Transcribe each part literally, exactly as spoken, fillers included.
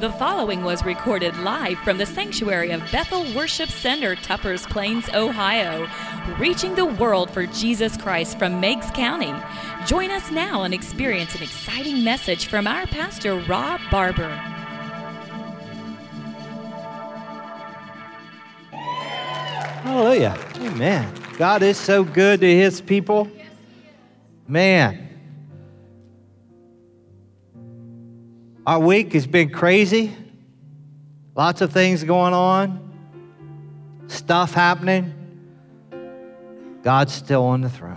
The following was recorded live from the sanctuary of Bethel Worship Center, Tuppers Plains, Ohio, reaching the world for Jesus Christ from Meigs County. Join us now and experience an exciting message from our pastor, Rob Barber. Hallelujah. Amen. God is so good to his people. Man. Our week has been crazy. Lots of things going on. Stuff happening. God's still on the throne.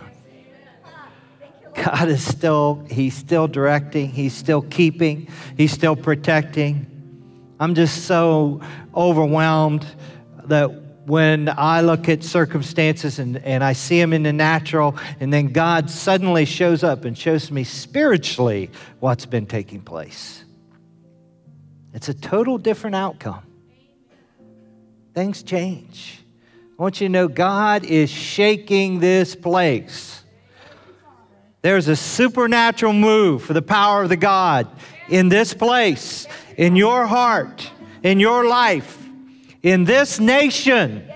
God is still, he's still directing. He's still keeping. He's still protecting. I'm just so overwhelmed that when I look at circumstances and, and I see them in the natural, and then God suddenly shows up and shows me spiritually what's been taking place. It's a total different outcome. Things change. I want you to know God is shaking this place. There's a supernatural move for the power of the God in this place, in your heart, in your life, in this nation.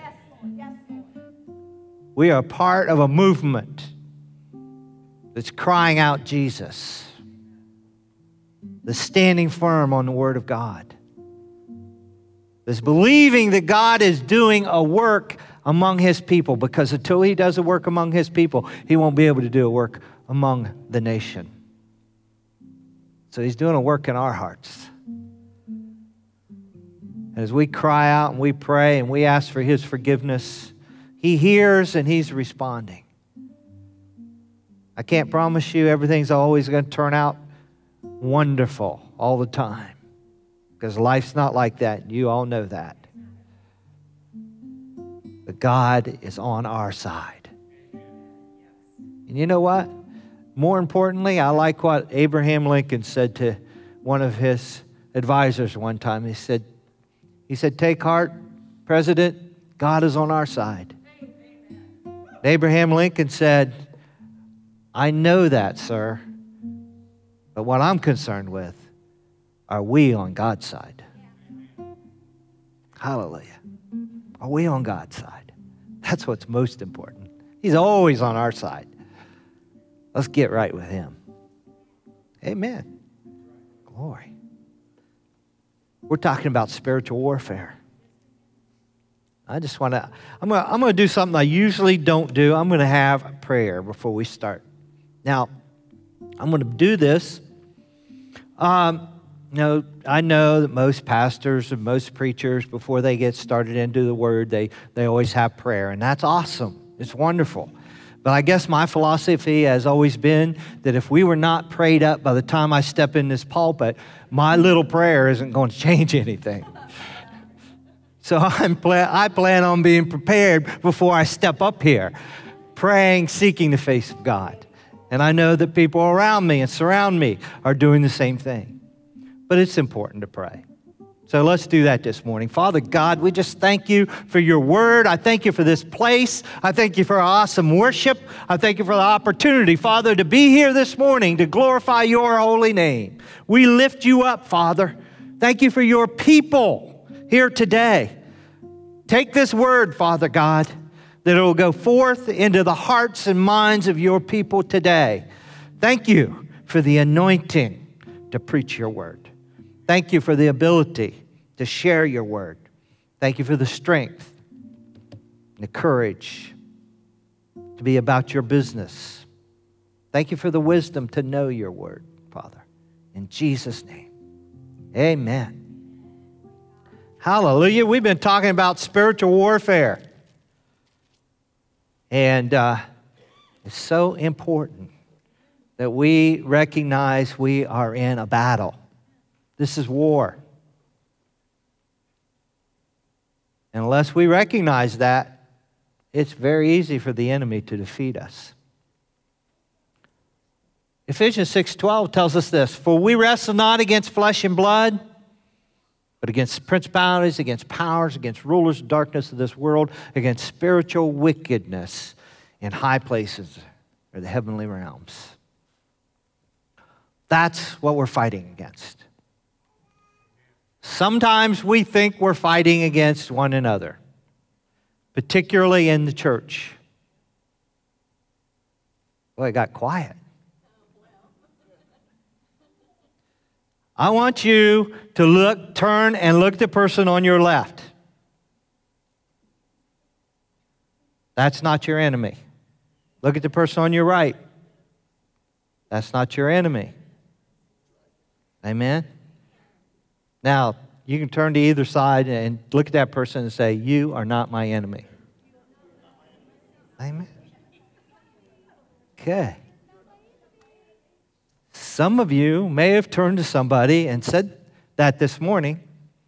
We are part of a movement that's crying out Jesus. That's standing firm on the Word of God. That's believing that God is doing a work among His people, because until He does a work among His people, He won't be able to do a work among the nation. So He's doing a work in our hearts. And as we cry out and we pray and we ask for His forgiveness, He hears and He's responding. I can't promise you everything's always going to turn out wonderful all the time, because life's not like that. You all know that. But God is on our side. And you know what? More importantly, I like what Abraham Lincoln said to one of his advisors one time. He said, he said, "Take heart, President, God is on our side." And Abraham Lincoln said, "I know that, sir. But what I'm concerned with, are we on God's side?" Hallelujah. Are we on God's side? That's what's most important. He's always on our side. Let's get right with Him. Amen. Glory. We're talking about spiritual warfare. I just want to, I'm going to I'm going to do something I usually don't do. I'm going to have a prayer before we start. Now, I'm going to do this. Um, you know, I know that most pastors and most preachers, before they get started into the Word, they, they always have prayer, and that's awesome. It's wonderful. But I guess my philosophy has always been that if we were not prayed up by the time I step in this pulpit, my little prayer isn't going to change anything. So I'm pla- I plan on being prepared before I step up here, praying, seeking the face of God. And I know that people around me and surround me are doing the same thing. But it's important to pray. So let's do that this morning. Father God, we just thank you for your word. I thank you for this place. I thank you for awesome worship. I thank you for the opportunity, Father, to be here this morning to glorify your holy name. We lift you up, Father. Thank you for your people here today. Take this word, Father God, that it will go forth into the hearts and minds of your people today. Thank you for the anointing to preach your word. Thank you for the ability to share your word. Thank you for the strength and the courage to be about your business. Thank you for the wisdom to know your word, Father. In Jesus' name, amen. Hallelujah. We've been talking about spiritual warfare. And uh, it's so important that we recognize we are in a battle. This is war. And unless we recognize that, it's very easy for the enemy to defeat us. Ephesians six twelve tells us this: "For we wrestle not against flesh and blood, but against principalities, against powers, against rulers of darkness of this world, against spiritual wickedness in high places or the heavenly realms." That's what we're fighting against. Sometimes we think we're fighting against one another, particularly in the church. Well, it got quiet. I want you to look, turn and look at the person on your left. That's not your enemy. Look at the person on your right. That's not your enemy. Amen? Now, you can turn to either side and look at that person and say, you are not my enemy. Amen? Okay. Some of you may have turned to somebody and said that this morning.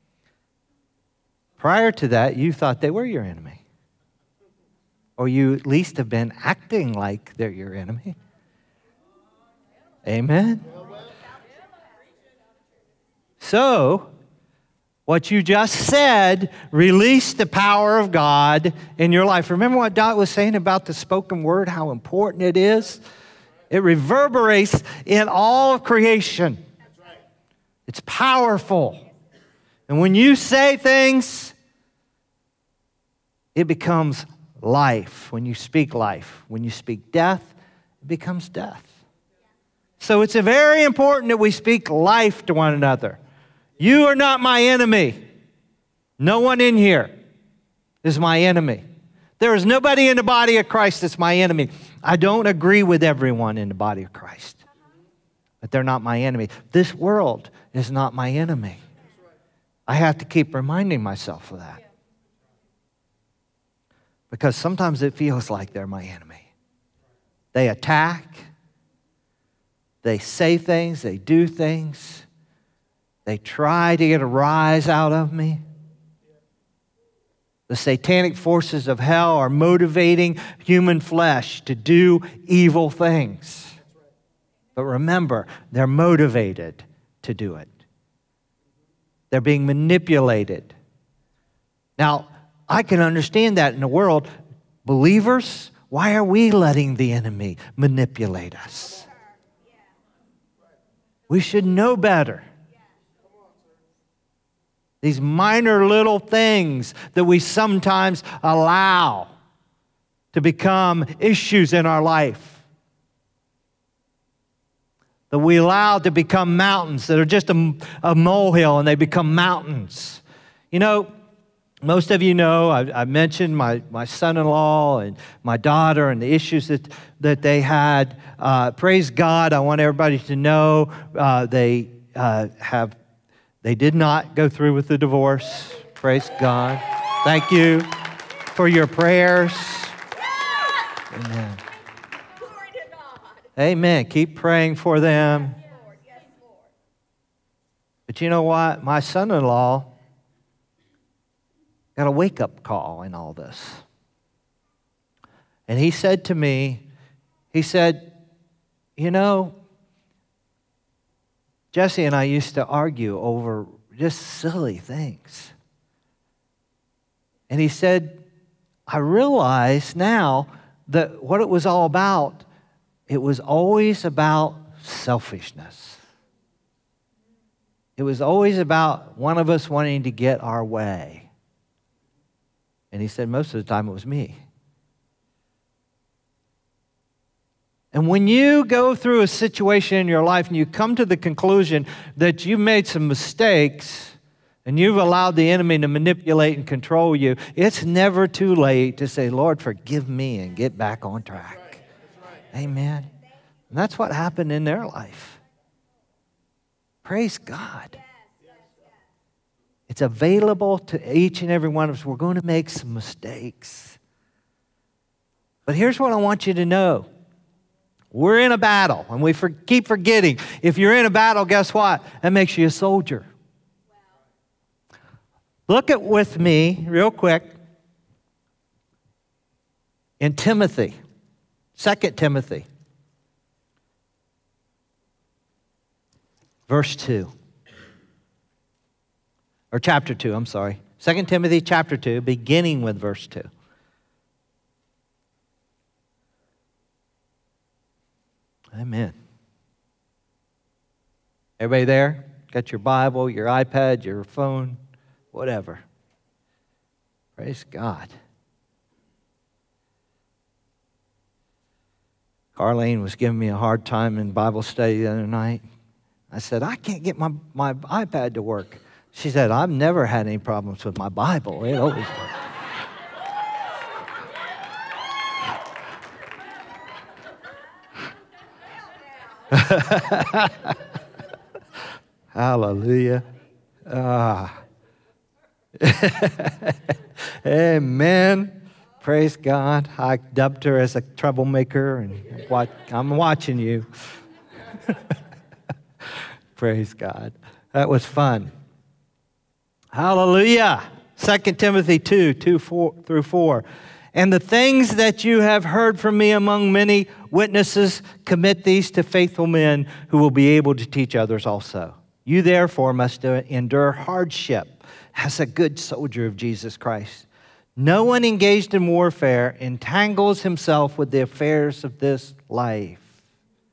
Prior to that, you thought they were your enemy. Or you at least have been acting like they're your enemy. Amen? So, what you just said released the power of God in your life. Remember what Dot was saying about the spoken word, how important it is? It reverberates in all of creation. It's powerful. And when you say things, it becomes life. When you speak life. When you speak death, it becomes death. So it's very important that we speak life to one another. You are not my enemy. No one in here is my enemy. There is nobody in the body of Christ that's my enemy. I don't agree with everyone in the body of Christ, but they're not my enemy. This world is not my enemy. I have to keep reminding myself of that, because sometimes it feels like they're my enemy. They attack. They say things. They do things. They try to get a rise out of me. The satanic forces of hell are motivating human flesh to do evil things. But remember, they're motivated to do it. They're being manipulated. Now, I can understand that in the world. Believers, why are we letting the enemy manipulate us? We should know better. These minor little things that we sometimes allow to become issues in our life. That we allow to become mountains that are just a, a molehill and they become mountains. You know, most of you know, I, I mentioned my, my son-in-law and my daughter and the issues that, that they had. Uh, praise God, I want everybody to know uh, they uh, have They did not go through with the divorce. Praise God. Thank you for your prayers. Amen. Amen. Keep praying for them. But you know what? My son-in-law got a wake-up call in all this. And he said to me, he said, you know, Jesse and I used to argue over just silly things. And he said, I realize now that what it was all about, it was always about selfishness. It was always about one of us wanting to get our way. And he said most of the time it was me. And when you go through a situation in your life and you come to the conclusion that you've made some mistakes and you've allowed the enemy to manipulate and control you, it's never too late to say, Lord, forgive me and get back on track. That's right. That's right. Amen. And that's what happened in their life. Praise God. It's available to each and every one of us. We're going to make some mistakes. But here's what I want you to know. We're in a battle, and we for, keep forgetting. If you're in a battle, guess what? That makes you a soldier. Wow. Look at with me, real quick, in Timothy, Second Timothy, verse two. Or chapter two, I'm sorry. Second Timothy chapter two, beginning with verse two. Amen. Everybody there? got your Bible, your iPad, your phone, whatever. Praise God. Carlene was giving me a hard time in Bible study the other night. I said, I can't get my, my iPad to work. She said, I've never had any problems with my Bible. It always works. Hallelujah. Ah. Amen. Praise God. I dubbed her as a troublemaker, and what, I'm watching you. Praise God. That was fun. Hallelujah. Second Timothy two, two four, through four. And the things that you have heard from me among many witnesses, commit these to faithful men who will be able to teach others also. You therefore must endure hardship as a good soldier of Jesus Christ. No one engaged in warfare entangles himself with the affairs of this life.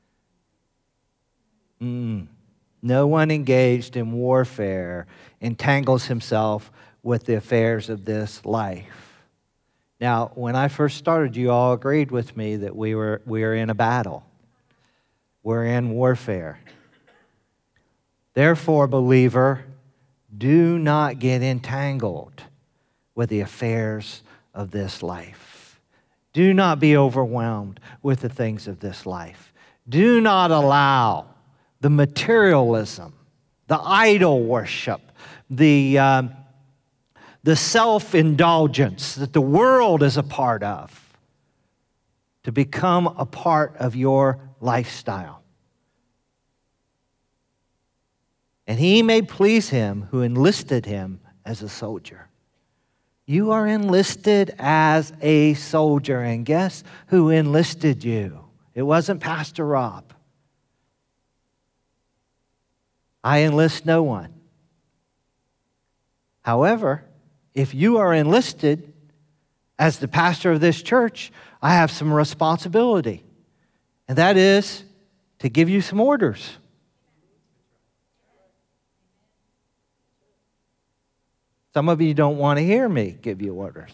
Mm. No one engaged in warfare entangles himself with the affairs of this life. Now, when I first started, you all agreed with me that we were we are in a battle. We're in warfare. Therefore, believer, do not get entangled with the affairs of this life. Do not be overwhelmed with the things of this life. Do not allow the materialism, the idol worship, the um, the self-indulgence that the world is a part of to become a part of your lifestyle. And he may please him who enlisted him as a soldier. You are enlisted as a soldier, and guess who enlisted you? It wasn't Pastor Rob. I enlist no one. However, if you are enlisted as the pastor of this church, I have some responsibility. And that is to give you some orders. Some of you don't want to hear me give you orders.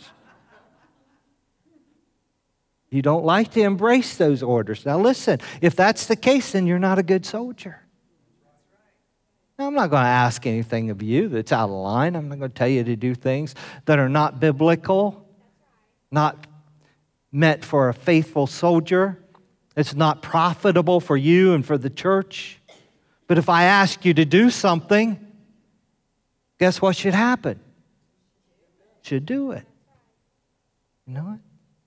You don't like to embrace those orders. Now listen, if that's the case, then you're not a good soldier. Now, I'm not going to ask anything of you that's out of line. I'm not going to tell you to do things that are not biblical, not meant for a faithful soldier. It's not profitable for you and for the church. But if I ask you to do something, guess what should happen? Should do it. You know what?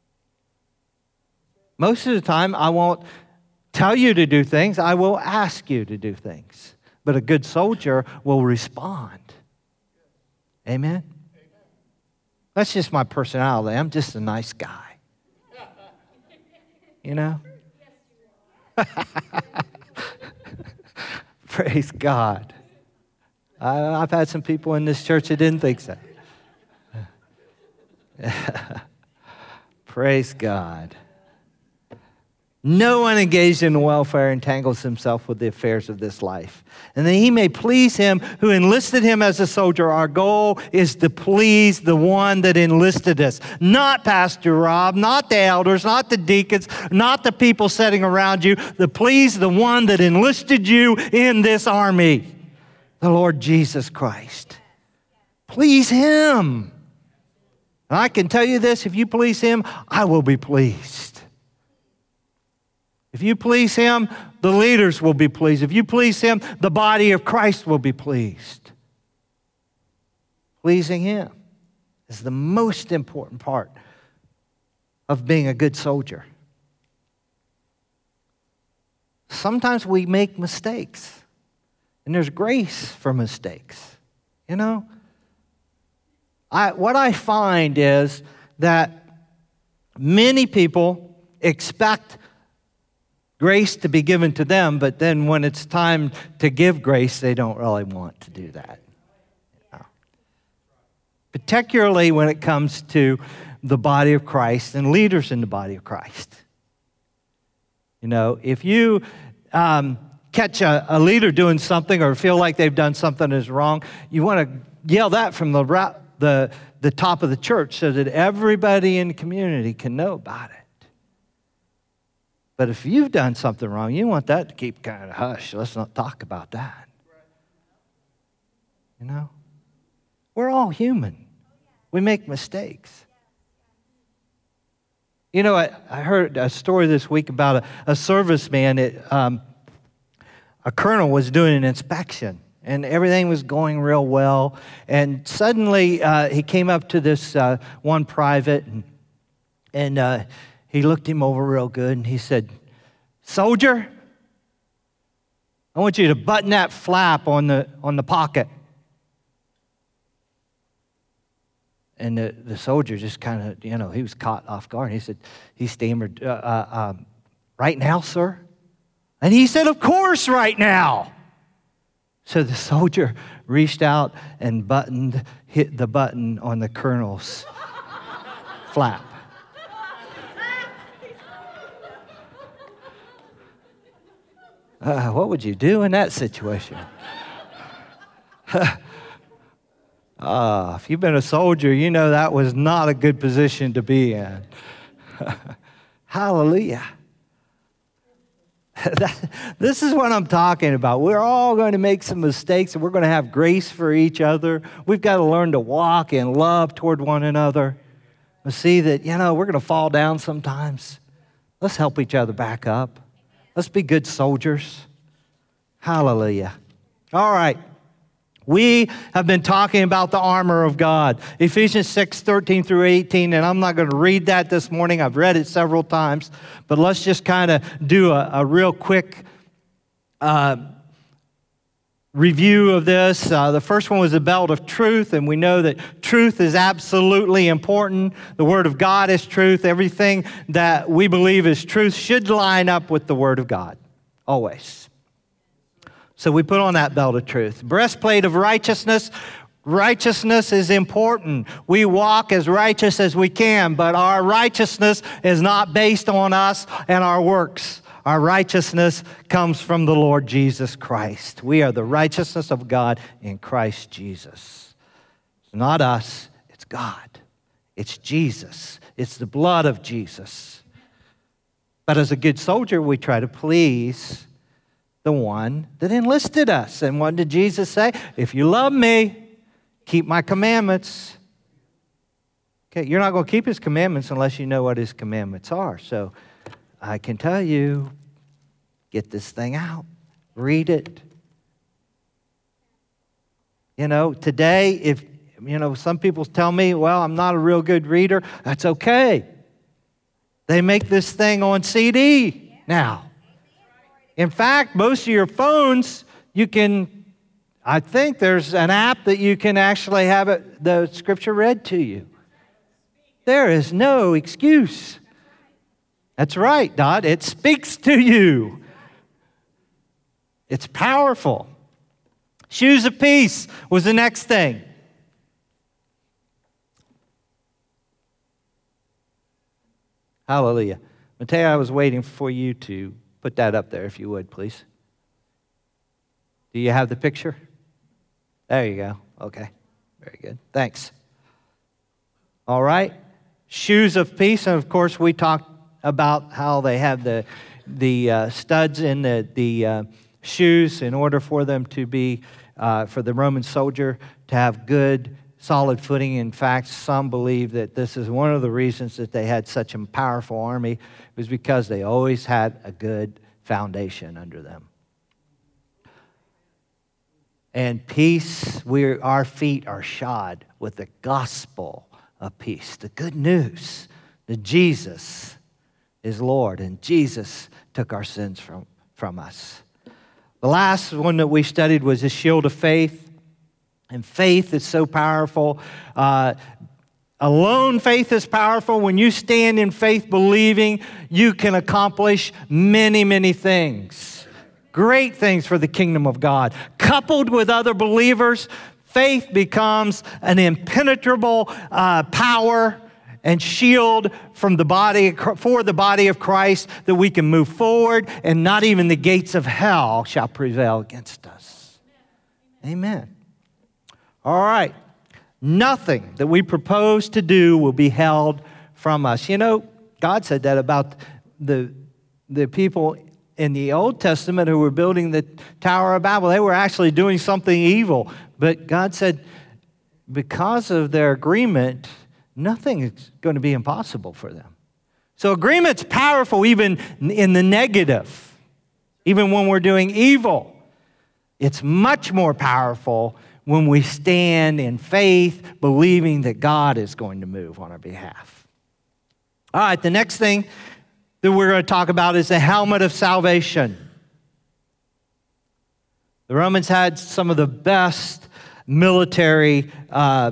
Most of the time, I won't tell you to do things. I will ask you to do things. But a good soldier will respond. Amen? That's just my personality. I'm just a nice guy. You know? Praise God. I, I've had some people in this church that didn't think so. Praise God. No one engaged in welfare entangles himself with the affairs of this life. And that he may please him who enlisted him as a soldier. Our goal is to please the one that enlisted us. Not Pastor Rob, not the elders, not the deacons, not the people sitting around you. To please the one that enlisted you in this army, the Lord Jesus Christ. Please him. And I can tell you this, if you please him, I will be pleased. If you please him, the leaders will be pleased. If you please him, the body of Christ will be pleased. Pleasing him is the most important part of being a good soldier. Sometimes we make mistakes, and there's grace for mistakes. You know? I, what I find is that many people expect grace to be given to them, but then when it's time to give grace, they don't really want to do that. You know? Particularly when it comes to the body of Christ and leaders in the body of Christ. You know, if you um, catch a, a leader doing something or feel like they've done something that's wrong, you want to yell that from the, the, the top of the church so that everybody in the community can know about it. But if you've done something wrong, you want that to keep kind of hush. Let's not talk about that. You know? We're all human. We make mistakes. You know, I, I heard a story this week about a, a serviceman. It, um, a colonel was doing an inspection, and everything was going real well. And suddenly, uh, he came up to this uh, one private, and, and uh, he looked him over real good, and he said, "Soldier, I want you to button that flap on the on the pocket." And the, the soldier just kind of, you know, he was caught off guard. He said, he stammered, uh, uh, um, "Right now, sir?" And he said, "Of course, right now." So the soldier reached out and buttoned, hit the button on the colonel's flap. Uh, what would you do in that situation? Ah, uh, if you've been a soldier, you know that was not a good position to be in. Hallelujah. that, this is what I'm talking about. We're all going to make some mistakes, and we're going to have grace for each other. We've got to learn to walk in love toward one another. We see that, you know, we're going to fall down sometimes. Let's help each other back up. Let's be good soldiers. Hallelujah. All right. We have been talking about the armor of God. Ephesians six, thirteen through eighteen, and I'm not going to read that this morning. I've read it several times, but let's just kind of do a, a real quick uh, review of this. Uh, the first one was the belt of truth, and we know that truth is absolutely important. The Word of God is truth. Everything that we believe is truth should line up with the Word of God, always. So we put on that belt of truth. Breastplate of righteousness. Righteousness is important. We walk as righteous as we can, but our righteousness is not based on us and our works. Our righteousness comes from the Lord Jesus Christ. We are the righteousness of God in Christ Jesus. It's not us, it's God. It's Jesus. It's the blood of Jesus. But as a good soldier, we try to please the one that enlisted us. And what did Jesus say? If you love me, keep my commandments. Okay, you're not going to keep his commandments unless you know what his commandments are. So I can tell you, get this thing out. Read it. You know, today, if, you know, some people tell me, well, I'm not a real good reader. That's okay. They make this thing on C D now. In fact, most of your phones, you can, I think there's an app that you can actually have it, the scripture read to you. There is no excuse. That's right, Dot. It speaks to you. It's powerful. Shoes of peace was the next thing. Hallelujah. Mateo, I was waiting for you to put that up there, if you would, please. Do you have the picture? There you go. Okay. Very good. Thanks. All right. Shoes of peace. And, of course, we talked about how they have the, the uh, studs in the, the uh, shoes in order for them to be, uh, for the Roman soldier to have good, solid footing. In fact, some believe that this is one of the reasons that they had such a powerful army, was because they always had a good foundation under them. And peace, we our feet are shod with the gospel of peace, the good news that Jesus is Lord and Jesus took our sins from, from us. The last one that we studied was the shield of faith. And faith is so powerful. Uh, alone faith is powerful. When you stand in faith believing, you can accomplish many, many things. Great things for the kingdom of God. Coupled with other believers, faith becomes an impenetrable uh, power, and shield from the body, for the body of Christ, that we can move forward, and not even the gates of hell shall prevail against us. Amen. All right. Nothing that we propose to do will be held from us. You know, God said that about the, the people in the Old Testament who were building the Tower of Babel. They were actually doing something evil. But God said, because of their agreement, nothing is going to be impossible for them. So agreement's powerful even in the negative. Even when we're doing evil, it's much more powerful when we stand in faith, believing that God is going to move on our behalf. All right, the next thing that we're going to talk about is the helmet of salvation. The Romans had some of the best military uh,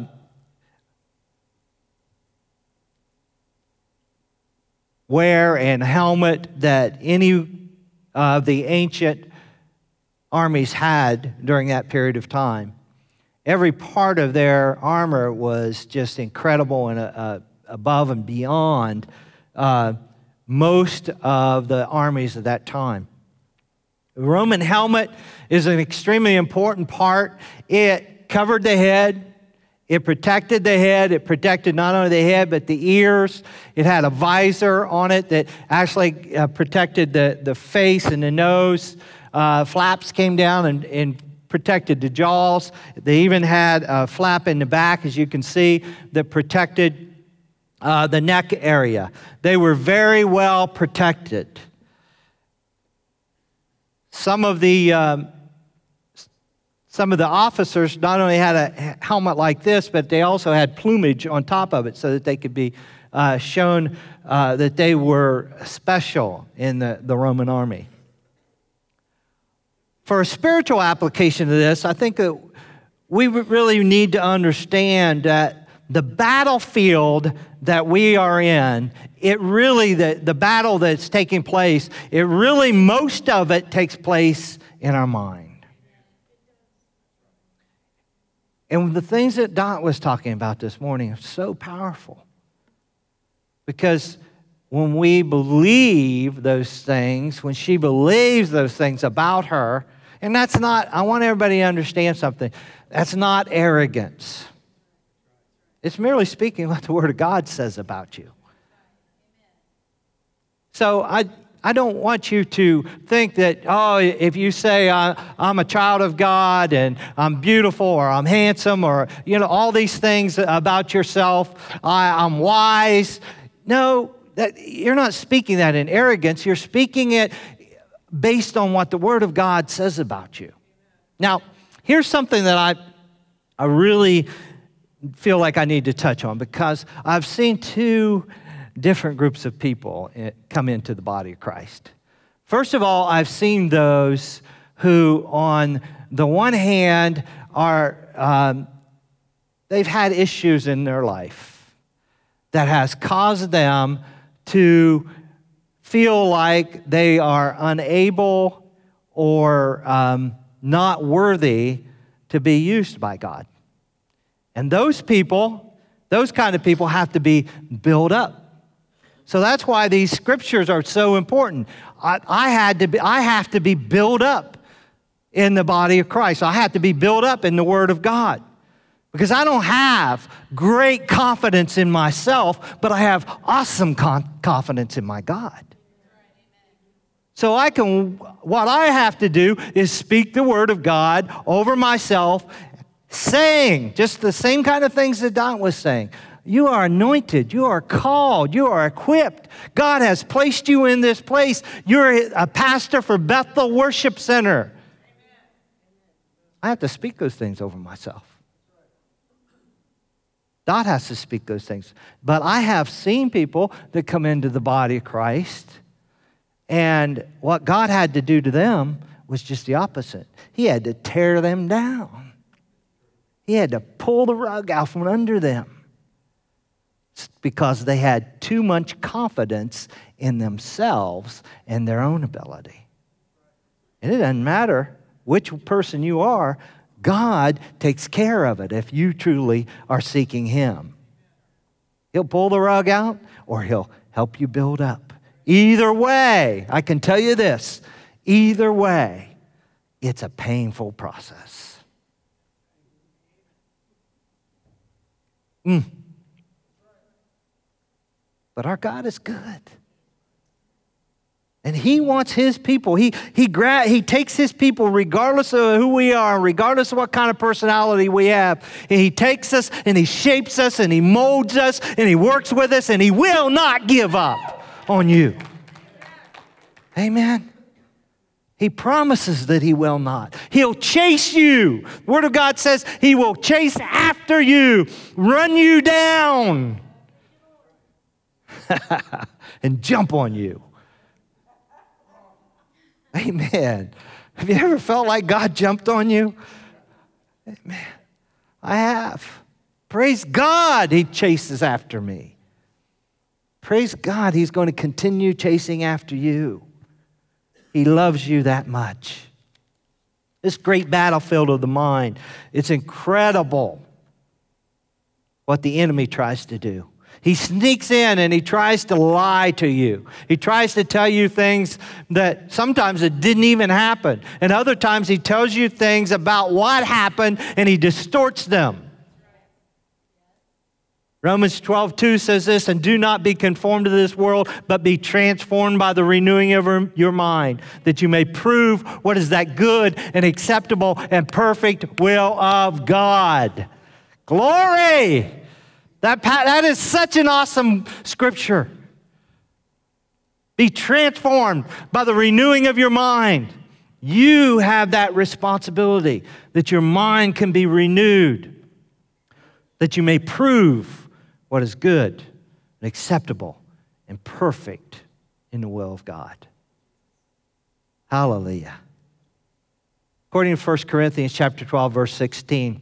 wear and helmet that any of the ancient armies had during that period of time. Every part of their armor was just incredible and uh, above and beyond uh, most of the armies of that time. The Roman helmet is an extremely important part. It covered the head. It protected the head. It protected not only the head, but the ears. It had a visor on it that actually uh, protected the, the face and the nose. Uh, flaps came down and, and protected the jaws. They even had a flap in the back, as you can see, that protected uh, the neck area. They were very well protected. Some of the um, some of the officers not only had a helmet like this, but they also had plumage on top of it so that they could be uh, shown uh, that they were special in the, the Roman army. For a spiritual application of this, I think that we really need to understand that the battlefield that we are in, it really, the, the battle that's taking place, it really, most of it takes place in our mind. And the things that Dot was talking about this morning are so powerful. Because when we believe those things, when she believes those things about her, and that's not, I want everybody to understand something. That's not arrogance. It's merely speaking what the Word of God says about you. So I, I don't want you to think that, oh, if you say uh, I'm a child of God and I'm beautiful or I'm handsome or, you know, all these things about yourself, I, I'm wise. No, that, you're not speaking that in arrogance. You're speaking it based on what the Word of God says about you. Now, here's something that I, I really feel like I need to touch on, because I've seen two different groups of people come into the body of Christ. First of all, I've seen those who, on the one hand, are um, they've had issues in their life that has caused them to feel like they are unable or um, not worthy to be used by God. And those people, those kind of people have to be built up. So that's why these scriptures are so important. I, I had to be, I have to be built up in the body of Christ. I have to be built up in the Word of God. Because I don't have great confidence in myself, but I have awesome con- confidence in my God. So I can, what I have to do is speak the Word of God over myself, saying just the same kind of things that Don was saying. You are anointed. You are called. You are equipped. God has placed you in this place. You're a pastor for Bethel Worship Center. I have to speak those things over myself. God has to speak those things. But I have seen people that come into the body of Christ, and what God had to do to them was just the opposite. He had to tear them down. He had to pull the rug out from under them because they had too much confidence in themselves and their own ability. And it doesn't matter which person you are, God takes care of it if you truly are seeking Him. He'll pull the rug out or he'll help you build up. Either way, I can tell you this, either way, it's a painful process. Mm. But our God is good. And he wants his people. He, he, gra- he takes his people regardless of who we are, regardless of what kind of personality we have. And he takes us and he shapes us and he molds us and he works with us and he will not give up on you. Amen. He promises that he will not. He'll chase you. The Word of God says he will chase after you, run you down, and jump on you. Amen. Have you ever felt like God jumped on you? Amen. I have. Praise God, he chases after me. Praise God, he's going to continue chasing after you. He loves you that much. This great battlefield of the mind, it's incredible what the enemy tries to do. He sneaks in and he tries to lie to you. He tries to tell you things that sometimes it didn't even happen. And other times he tells you things about what happened and he distorts them. Romans twelve two says this, and do not be conformed to this world, but be transformed by the renewing of your mind, that you may prove what is that good and acceptable and perfect will of God. Glory! That, that is such an awesome scripture. Be transformed by the renewing of your mind. You have that responsibility that your mind can be renewed, that you may prove what is good and acceptable and perfect in the will of God. Hallelujah. According to First Corinthians chapter twelve, verse sixteen,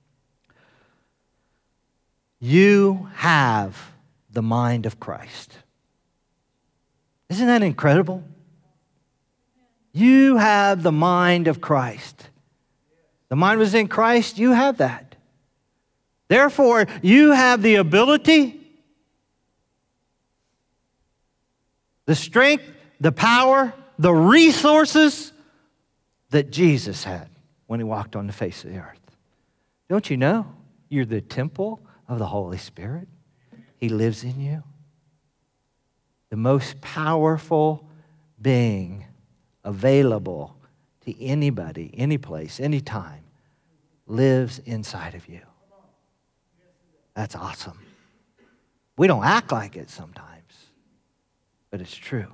you have the mind of Christ. Isn't that incredible? You have the mind of Christ. The mind was in Christ, you have that. Therefore, you have the ability, the strength, the power, the resources that Jesus had when he walked on the face of the earth. Don't you know you're the temple of the Holy Spirit? He lives in you. The most powerful being available to anybody, any place, anytime, lives inside of you. That's awesome. We don't act like it sometimes, but it's true.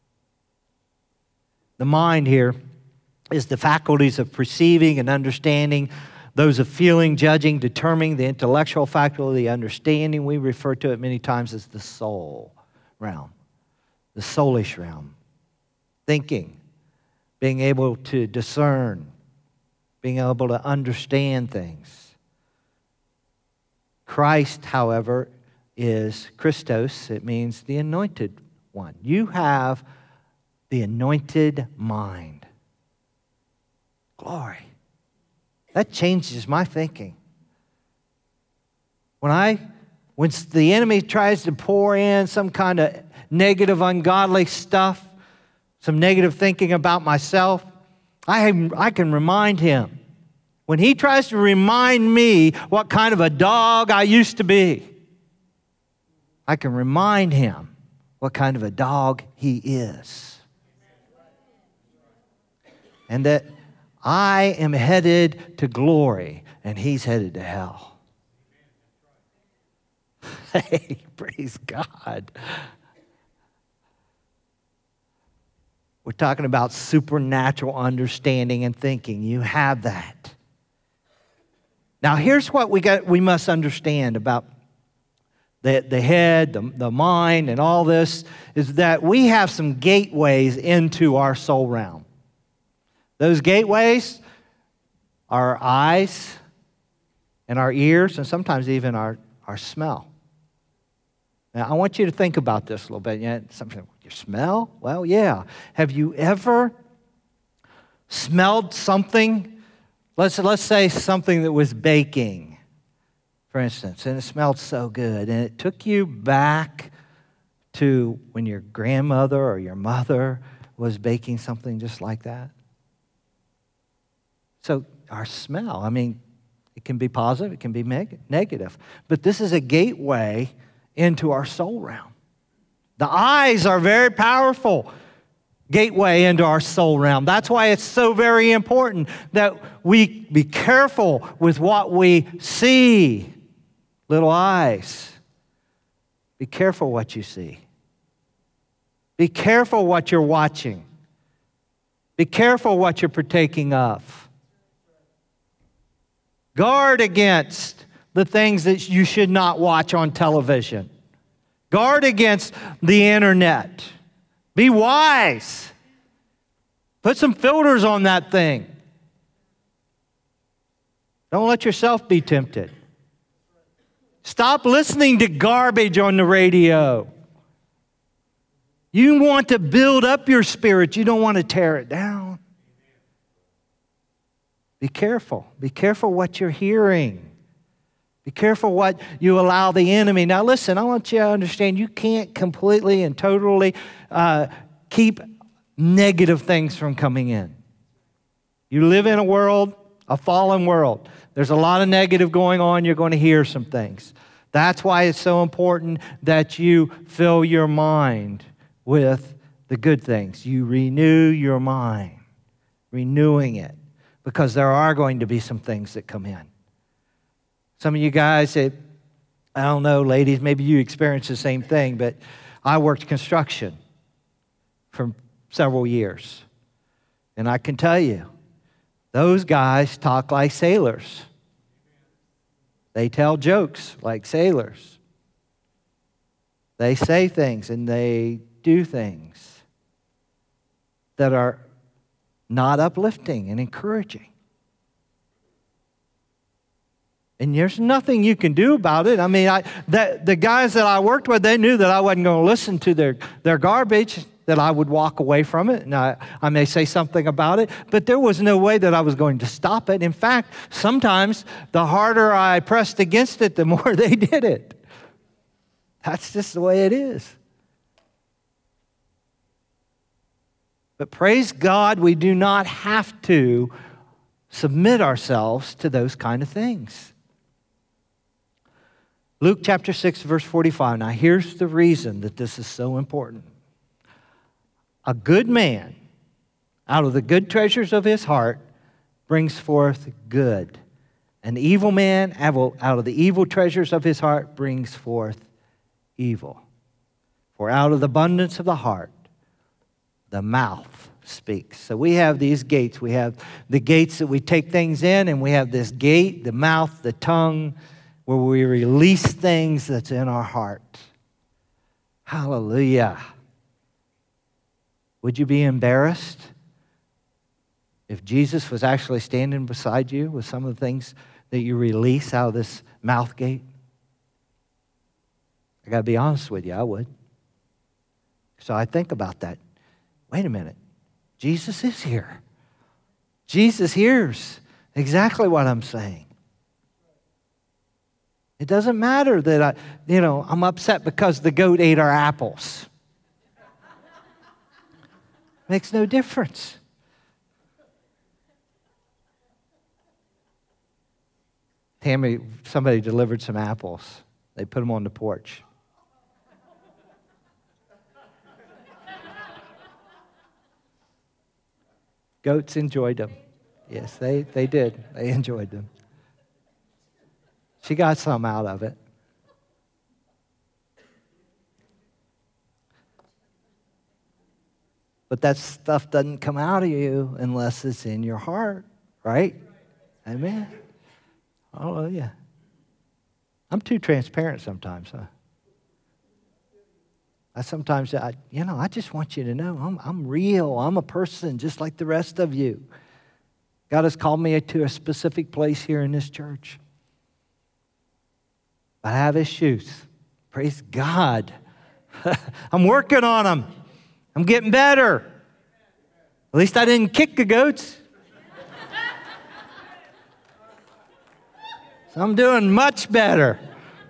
The mind here is the faculties of perceiving and understanding, those of feeling, judging, determining, the intellectual faculty, understanding. We refer to it many times as the soul realm, the soulish realm. Thinking, being able to discern, being able to understand things. Christ, however, is Christos. It means the anointed one. You have the anointed mind. Glory. That changes my thinking. When I, when the enemy tries to pour in some kind of negative, ungodly stuff, some negative thinking about myself, I, I can remind him. When he tries to remind me what kind of a dog I used to be, I can remind him what kind of a dog he is. And that I am headed to glory and he's headed to hell. Hey, praise God. We're talking about supernatural understanding and thinking. You have that. Now, here's what we got. We must understand about the, the head, the, the mind, and all this, is that we have some gateways into our soul realm. Those gateways are our eyes and our ears, and sometimes even our, our smell. Now, I want you to think about this a little bit. Yeah, something, your smell? Well, yeah. Have you ever smelled something? Let's, let's say something that was baking. for instance, and it smelled so good, and it took you back to when your grandmother or your mother was baking something just like that. So our smell, I mean, it can be positive, it can be meg- negative, but this is a gateway into our soul realm. The eyes are very powerful gateway into our soul realm. That's why it's so very important that we be careful with what we see. Little eyes. Be careful what you see. Be careful what you're watching. Be careful what you're partaking of. Guard against the things that you should not watch on television. Guard against the internet. Be wise. Put some filters on that thing. Don't let yourself be tempted. Stop listening to garbage on the radio. You want to build up your spirit. You don't want to tear it down. Be careful. Be careful what you're hearing. Be careful what you allow the enemy. Now listen, I want you to understand you can't completely and totally uh, keep negative things from coming in. You live in a world, a fallen world. There's a lot of negative going on. You're going to hear some things. That's why it's so important that you fill your mind with the good things. You renew your mind, renewing it, because there are going to be some things that come in. Some of you guys, it, I don't know, ladies, maybe you experienced the same thing, but I worked construction for several years. And I can tell you, those guys talk like sailors. They tell jokes like sailors. They say things and they do things that are not uplifting and encouraging. And there's nothing you can do about it. I mean, I, that, the guys that I worked with, they knew that I wasn't going to listen to their, their garbage, that I would walk away from it, and I, I may say something about it, but there was no way that I was going to stop it. In fact, sometimes the harder I pressed against it, the more they did it. That's just the way it is. But praise God, we do not have to submit ourselves to those kind of things. Luke chapter six, verse forty-five. Now here's the reason that this is so important. A good man, out of the good treasures of his heart, brings forth good. An evil man, out of the evil treasures of his heart, brings forth evil. For out of the abundance of the heart, the mouth speaks. So we have these gates. We have the gates that we take things in, and we have this gate, the mouth, the tongue, where we release things that's in our heart. Hallelujah. Would you be embarrassed if Jesus was actually standing beside you with some of the things that you release out of this mouth gate? I got to be honest with you, I would. So I think about that. Wait a minute. Jesus is here. Jesus hears exactly what I'm saying. It doesn't matter that I, you know, I'm upset because the goat ate our apples. Makes no difference. Tammy, somebody delivered some apples. They put them on the porch. Goats enjoyed them. Yes, they, they did. They enjoyed them. She got some out of it. But that stuff doesn't come out of you unless it's in your heart, right? Amen. Hallelujah. I'm too transparent sometimes, huh? I sometimes, I, you know, I just want you to know I'm, I'm real. I'm a person just like the rest of you. God has called me to a specific place here in this church. I have issues. Praise God. I'm working on them. I'm getting better. At least I didn't kick the goats. I'm doing much better.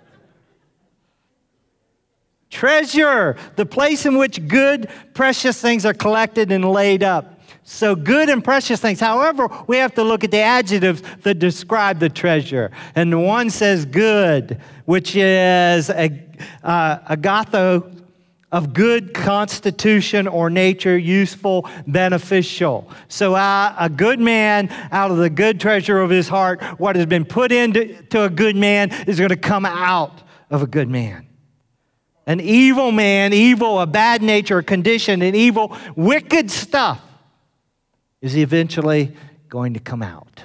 Treasure, the place in which good, precious things are collected and laid up. So good and precious things. However, we have to look at the adjectives that describe the treasure. And the one says good, which is a, uh, agatho, of good constitution or nature, useful, beneficial. So uh, a good man, out of the good treasure of his heart, what has been put into to a good man is going to come out of a good man. An evil man, evil, a bad nature, a condition, an evil, wicked stuff is eventually going to come out.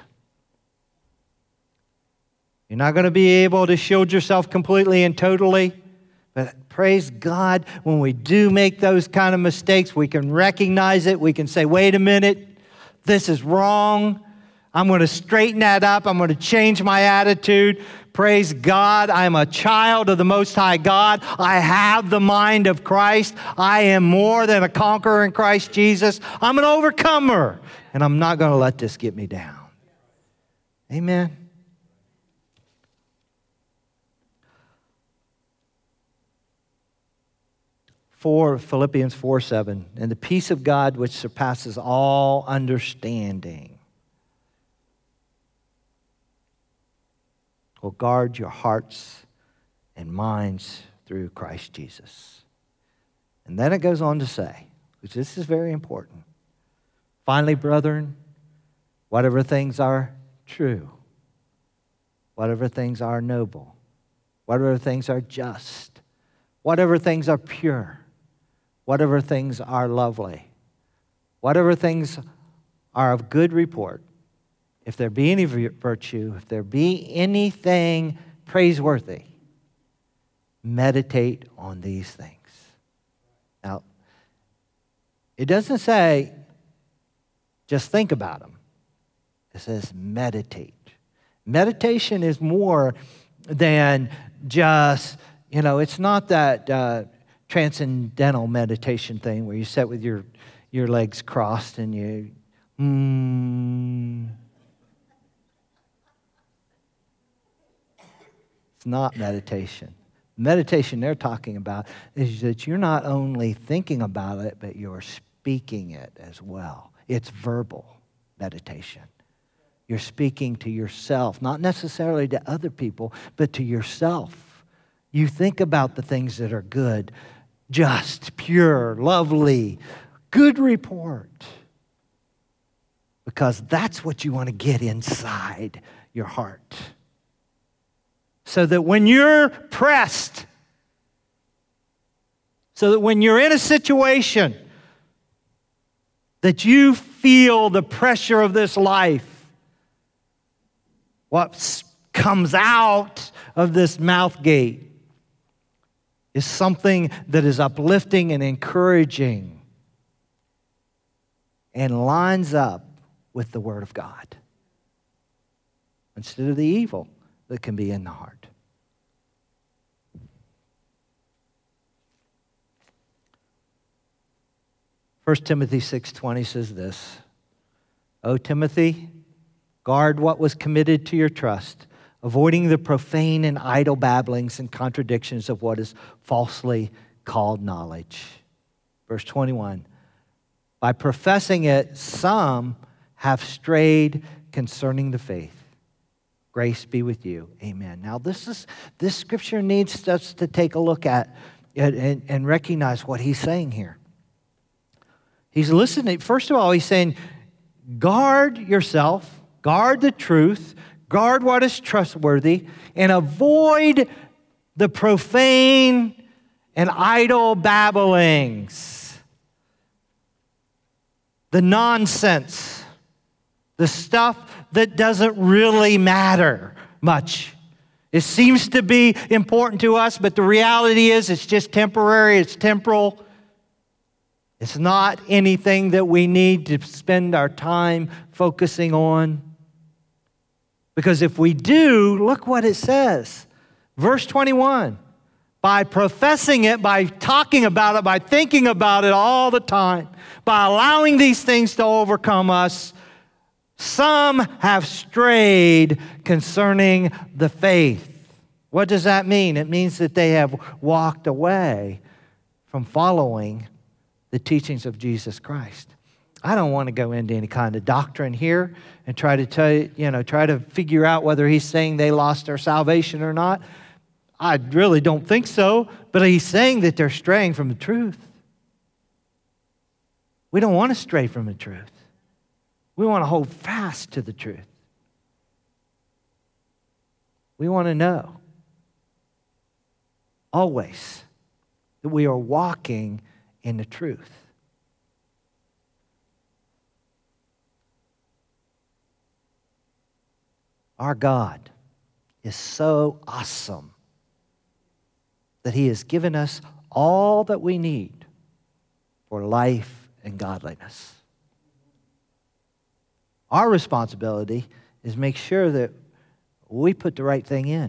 You're not going to be able to shield yourself completely and totally, but praise God, when we do make those kind of mistakes, we can recognize it. We can say, wait a minute, this is wrong. I'm going to straighten that up. I'm going to change my attitude. Praise God, I'm a child of the Most High God. I have the mind of Christ. I am more than a conqueror in Christ Jesus. I'm an overcomer, and I'm not going to let this get me down. Amen. Four, Philippians four seven, and the peace of God which surpasses all understanding will guard your hearts and minds through Christ Jesus. And then it goes on to say, which this is very important, finally, brethren, whatever things are true, whatever things are noble, whatever things are just, whatever things are pure, whatever things are lovely, whatever things are of good report, if there be any virtue, if there be anything praiseworthy, meditate on these things. Now, it doesn't say just think about them. It says meditate. Meditation is more than just, you know, it's not that uh, transcendental meditation thing where you sit with your, your legs crossed and you, hmm. It's not meditation. Meditation they're talking about is that you're not only thinking about it, but you're speaking it as well. It's verbal meditation. You're speaking to yourself, not necessarily to other people, but to yourself. You think about the things that are good, just, pure, lovely, good report. Because that's what you want to get inside your heart. So that when you're pressed, so that when you're in a situation that you feel the pressure of this life, what comes out of this mouth gate is something that is uplifting and encouraging and lines up with the Word of God instead of the evil that can be in the heart. First Timothy six twenty says this, O Timothy, guard what was committed to your trust, avoiding the profane and idle babblings and contradictions of what is falsely called knowledge. Verse twenty-one, by professing it, some have strayed concerning the faith. Grace be with you. Amen. Now, this is this scripture needs us to take a look at and, and, and recognize what he's saying here. He's listening. First of all, he's saying, guard yourself, guard the truth, guard what is trustworthy, and avoid the profane and idle babblings, the nonsense, the stuff that doesn't really matter much. It seems to be important to us, but the reality is it's just temporary, it's temporal. It's not anything that we need to spend our time focusing on. Because if we do, look what it says. Verse twenty-one, by professing it, by talking about it, by thinking about it all the time, by allowing these things to overcome us, Some have strayed concerning the faith. What does that mean? It means that they have walked away from following the teachings of Jesus Christ. I don't want to go into any kind of doctrine here and try to tell you, you know, try to figure out whether he's saying they lost their salvation or not. I really don't think so, but he's saying that they're straying from the truth. We don't want to stray from the truth. We want to hold fast to the truth. We want to know always that we are walking in the truth. Our God is so awesome that he has given us all that we need for life and godliness. Our responsibility is make sure that we put the right thing in.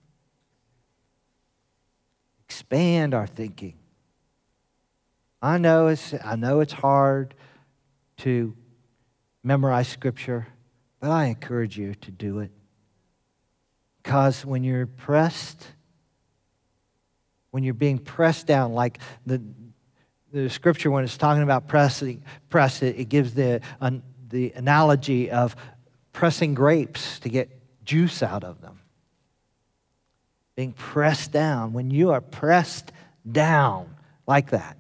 Expand our thinking. I know it's I know it's hard to memorize Scripture, but I encourage you to do it. Because when you're pressed, when you're being pressed down, like the the Scripture when it's talking about pressing, press it, it gives the uh, the analogy of pressing grapes to get juice out of them. Being pressed down. When you are pressed down like that,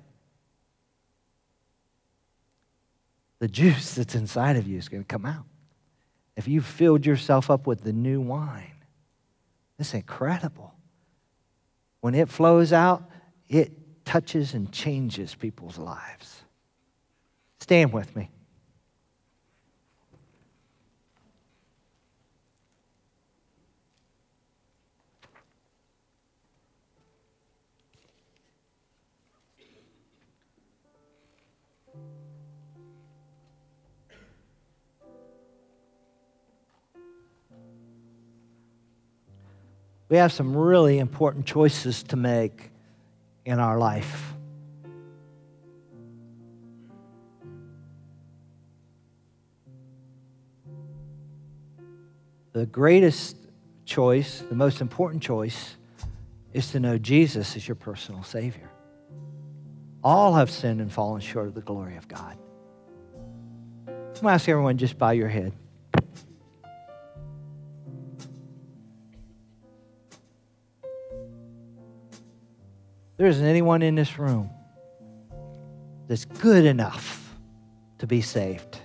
the juice that's inside of you is going to come out. If you've filled yourself up with the new wine, it's incredible. When it flows out, it touches and changes people's lives. Stand with me. We have some really important choices to make in our life. The greatest choice, the most important choice, is to know Jesus as your personal Savior. All have sinned and fallen short of the glory of God. I'm going to ask everyone just bow your head. There isn't anyone in this room that's good enough to be saved.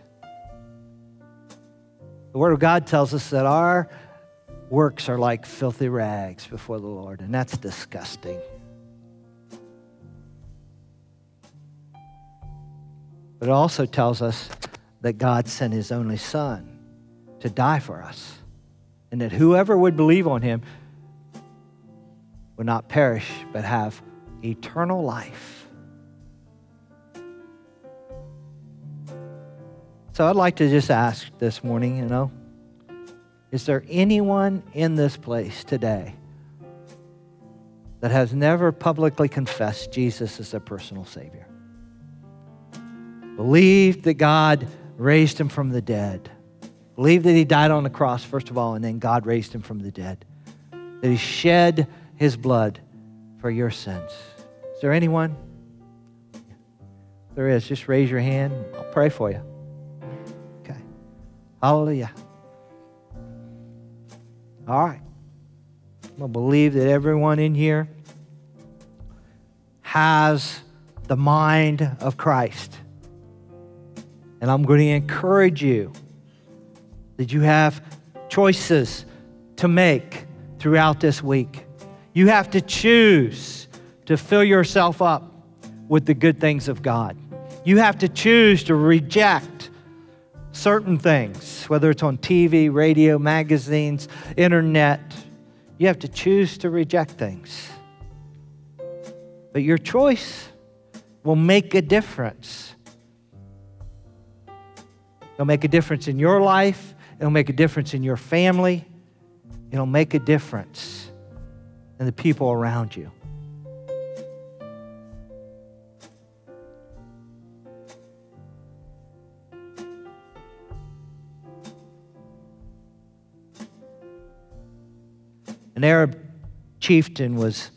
The Word of God tells us that our works are like filthy rags before the Lord, and that's disgusting. But it also tells us that God sent His only Son to die for us, and that whoever would believe on Him would not perish but have eternal life. So I'd like to just ask this morning, you know, is there anyone in this place today that has never publicly confessed Jesus as their personal Savior? Believed that God raised Him from the dead. Believed that He died on the cross, first of all, and then God raised Him from the dead. That He shed His blood for your sins. Is there anyone? If there is, just raise your hand. I'll pray for you. Okay. Hallelujah. All right. I'm going to believe that everyone in here has the mind of Christ. And I'm going to encourage you that you have choices to make throughout this week. You have to choose to fill yourself up with the good things of God. You have to choose to reject certain things, whether it's on T V, radio, magazines, internet. You have to choose to reject things. But your choice will make a difference. It'll make a difference in your life. It'll make a difference in your family. It'll make a difference and the people around you. An Arab chieftain was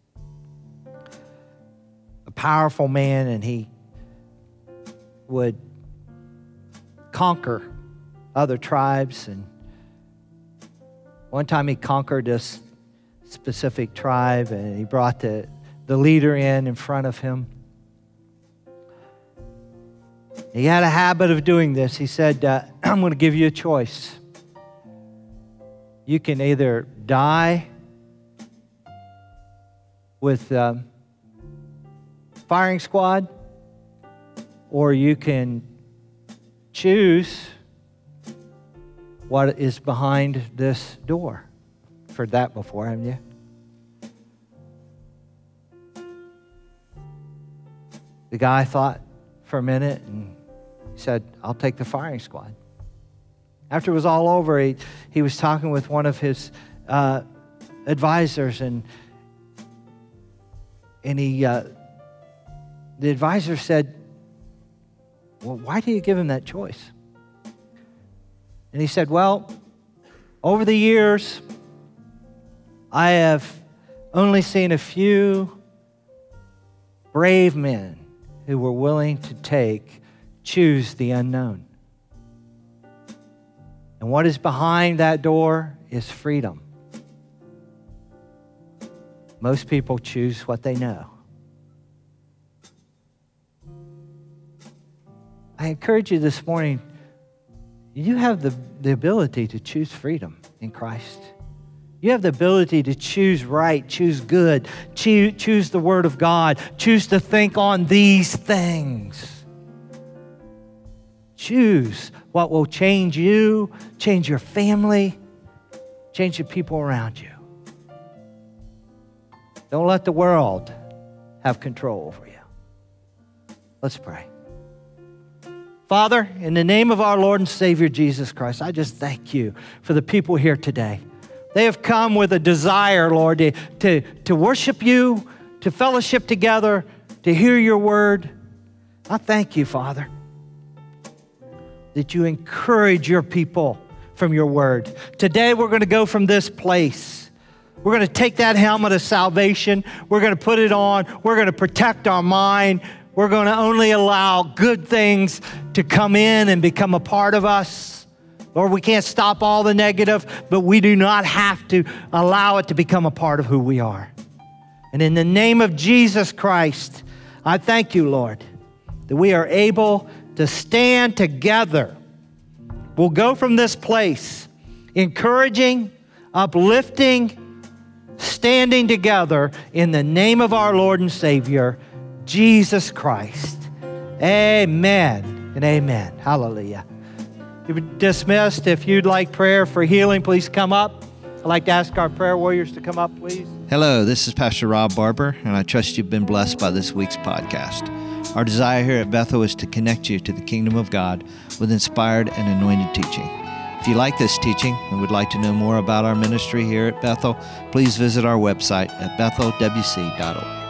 a powerful man, and he would conquer other tribes. And one time he conquered this specific tribe, and he brought the, the leader in in front of him. He had a habit of doing this. He said, uh, I'm going to give you a choice. You can either die with um, firing squad, or you can choose what is behind this door. You've heard that before, haven't you? The guy thought for a minute and he said, I'll take the firing squad. After it was all over, he, he was talking with one of his uh, advisors, and and he uh, the advisor said, well, why do you give him that choice? And he said, well, over the years, I have only seen a few brave men who were willing to take, choose the unknown. And what is behind that door is freedom. Most people choose what they know. I encourage you this morning, you have the, the ability to choose freedom in Christ. You have the ability to choose right, choose good, choose, choose the Word of God, choose to think on these things. Choose what will change you, change your family, change the people around you. Don't let the world have control over you. Let's pray. Father, in the name of our Lord and Savior Jesus Christ, I just thank you for the people here today. They have come with a desire, Lord, to, to, to worship you, to fellowship together, to hear your word. I thank you, Father, that you encourage your people from your word. Today we're going to go from this place. We're going to take that helmet of salvation. We're going to put it on. We're going to protect our mind. We're going to only allow good things to come in and become a part of us. Lord, we can't stop all the negative, but we do not have to allow it to become a part of who we are. And in the name of Jesus Christ, I thank you, Lord, that we are able to stand together. We'll go from this place encouraging, uplifting, standing together in the name of our Lord and Savior, Jesus Christ. Amen and amen. Hallelujah. You're dismissed. If you'd like prayer for healing, please come up. I'd like to ask our prayer warriors to come up, please. Hello, this is Pastor Rob Barber, and I trust you've been blessed by this week's podcast. Our desire here at Bethel is to connect you to the kingdom of God with inspired and anointed teaching. If you like this teaching and would like to know more about our ministry here at Bethel, please visit our website at bethel w c dot org.